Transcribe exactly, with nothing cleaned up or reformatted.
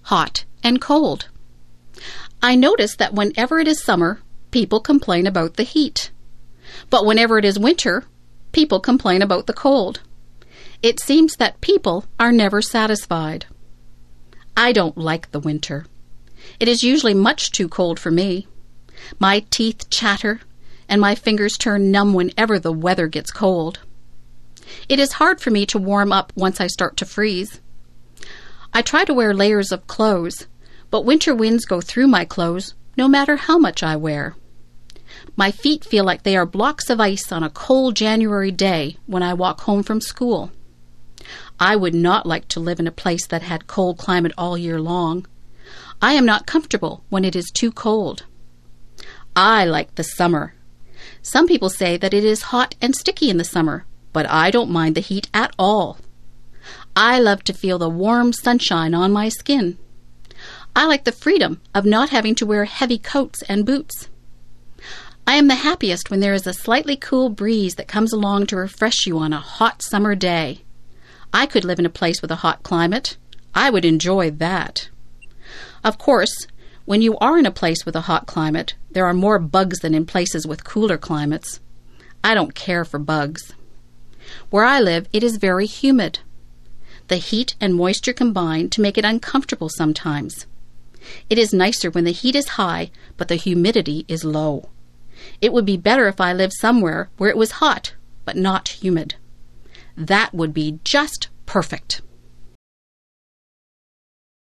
hot and cold. I notice that whenever it is summer, people complain about the heat. But whenever it is winter, people complain about the cold. It seems that people are never satisfied. I don't like the winter. It is usually much too cold for me. My teeth chatter, and my fingers turn numb whenever the weather gets cold. It is hard for me to warm up once I start to freeze. I try to wear layers of clothes, but winter winds go through my clothes no matter how much I wear. My feet feel like they are blocks of ice on a cold January day when I walk home from school. I would not like to live in a place that had cold climate all year long. I am not comfortable when it is too cold. I like the summer. Some people say that it is hot and sticky in the summer, but I don't mind the heat at all. I love to feel the warm sunshine on my skin. I like the freedom of not having to wear heavy coats and boots. I am the happiest when there is a slightly cool breeze that comes along to refresh you on a hot summer day. I could live in a place with a hot climate. I would enjoy that. Of course, when you are in a place with a hot climate, there are more bugs than in places with cooler climates. I don't care for bugs. Where I live, it is very humid. The heat and moisture combine to make it uncomfortable sometimes. It is nicer when the heat is high, but the humidity is low. It would be better if I lived somewhere where it was hot, but not humid. That would be just perfect.